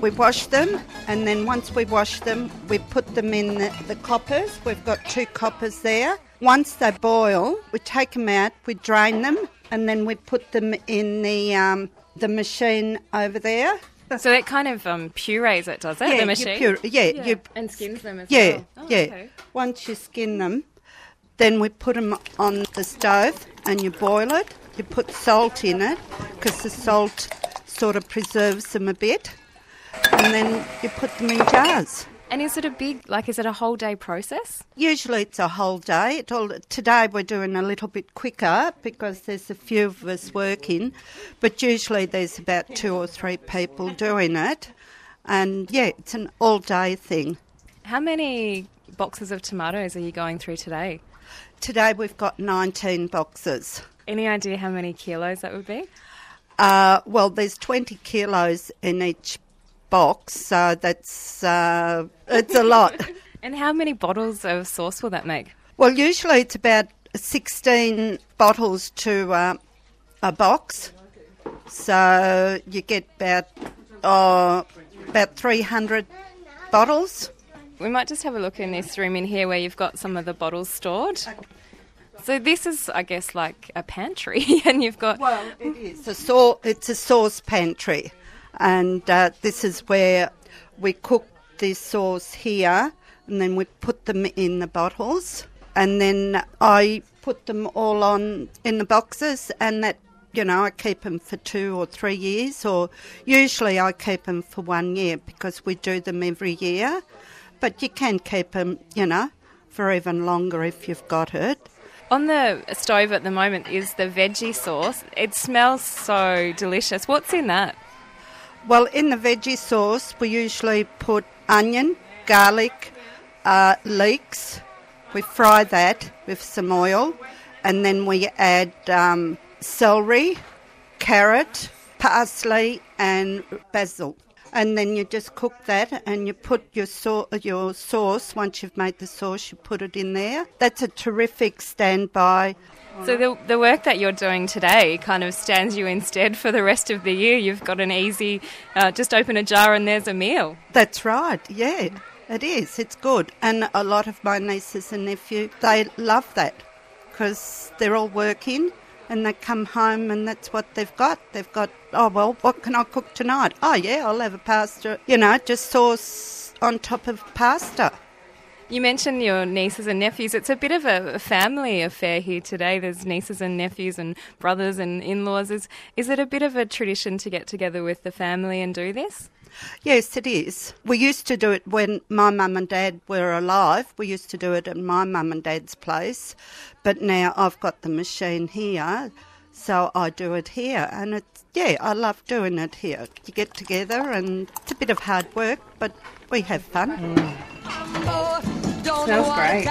we wash them, and then once we wash them, we put them in the coppers. We've got 2 coppers there. Once they boil, we take them out, we drain them, and then we put them in the machine over there. So that kind of purees it, does it, the machine? And skins them as well? Oh, yeah. Okay. Once you skin them, then we put them on the stove and you boil it. You put salt in it because the salt sort of preserves them a bit. And then you put them in jars. And is it a whole day process? Usually it's a whole day. Today we're doing a little bit quicker because there's a few of us working, but usually there's about 2 or 3 people doing it. And it's an all-day thing. How many boxes of tomatoes are you going through today? Today we've got 19 boxes. Any idea how many kilos that would be? Well, there's 20 kilos in each box, so that's it's a lot. And how many bottles of sauce will that make? Well, usually it's about 16 bottles to a box, so you get about 300 bottles. We might just have a look in this room in here where you've got some of the bottles stored. So this is, I guess, like a pantry, and you've got... Well, it is. It's a sauce pantry. And this is where we cook the sauce here, and then we put them in the bottles, and then I put them all on in the boxes, and that, I keep them for 2 or 3 years, or usually I keep them for 1 year because we do them every year. But you can keep them, for even longer if you've got it. On the stove at the moment is the veggie sauce. It smells so delicious. What's in that? Well, in the veggie sauce, we usually put onion, garlic, leeks. We fry that with some oil, and then we add celery, carrot, parsley, and basil. And then you just cook that, and you put your sauce. Once you've made the sauce, you put it in there. That's a terrific standby. So the work that you're doing today kind of stands you in stead for the rest of the year. You've got an easy, just open a jar and there's a meal. That's right, yeah, it is. It's good. And a lot of my nieces and nephews, they love that because they're all working and they come home and that's what they've got. They've got, what can I cook tonight? Oh, yeah, I'll have a pasta, just sauce on top of pasta. You mentioned your nieces and nephews. It's a bit of a family affair here today. There's nieces and nephews and brothers and in-laws. Is it a bit of a tradition to get together with the family and do this? Yes, it is. We used to do it when my mum and dad were alive. We used to do it at my mum and dad's place. But now I've got the machine here, so I do it here. And I love doing it here. You get together and it's a bit of hard work, but we have fun. Smells great.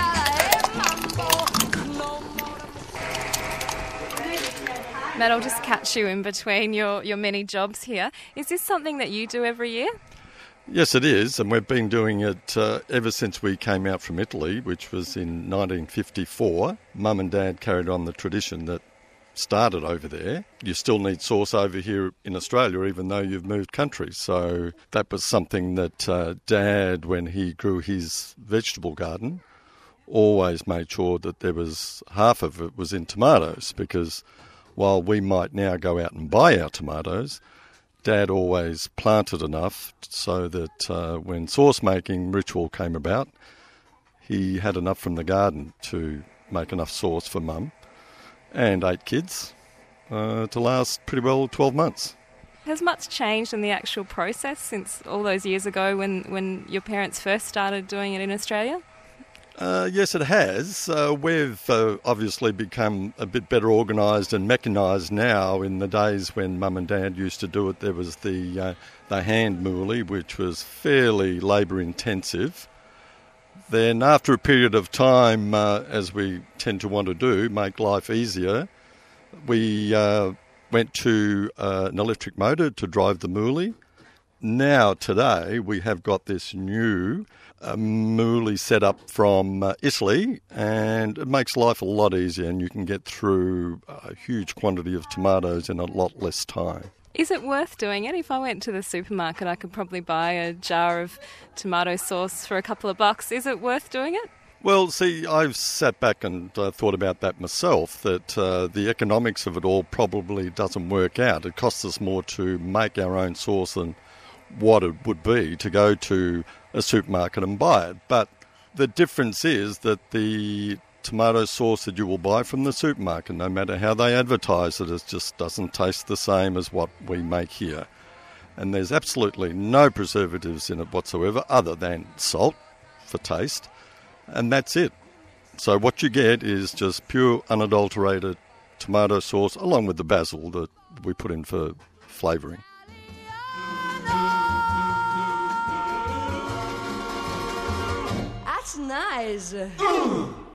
Matt, I'll just catch you in between your many jobs here. Is this something that you do every year? Yes, it is, and we've been doing it ever since we came out from Italy, which was in 1954. Mum and Dad carried on the tradition that started over there. You still need sauce over here in Australia, even though you've moved country. So that was something that Dad, when he grew his vegetable garden, always made sure that there was half of it was in tomatoes, because while we might now go out and buy our tomatoes, Dad always planted enough so that when sauce making ritual came about, he had enough from the garden to make enough sauce for Mum and 8 kids to last pretty well 12 months. Has much changed in the actual process since all those years ago when your parents first started doing it in Australia? Yes, it has. We've obviously become a bit better organised and mechanised now. In the days when Mum and Dad used to do it, there was the hand moolie, which was fairly labour intensive. Then after a period of time, as we tend to want to do, make life easier, we went to an electric motor to drive the moolie. Now, today, we have got this new moolie set up from Italy, and it makes life a lot easier, and you can get through a huge quantity of tomatoes in a lot less time. Is it worth doing it? If I went to the supermarket, I could probably buy a jar of tomato sauce for a couple of bucks. Is it worth doing it? Well, see, I've sat back and thought about that myself, that the economics of it all probably doesn't work out. It costs us more to make our own sauce than what it would be to go to a supermarket and buy it. But the difference is that the tomato sauce that you will buy from the supermarket, no matter how they advertise it, it just doesn't taste the same as what we make here. And there's absolutely no preservatives in it whatsoever other than salt for taste, and that's it. So what you get is just pure unadulterated tomato sauce along with the basil that we put in for flavouring. That's nice.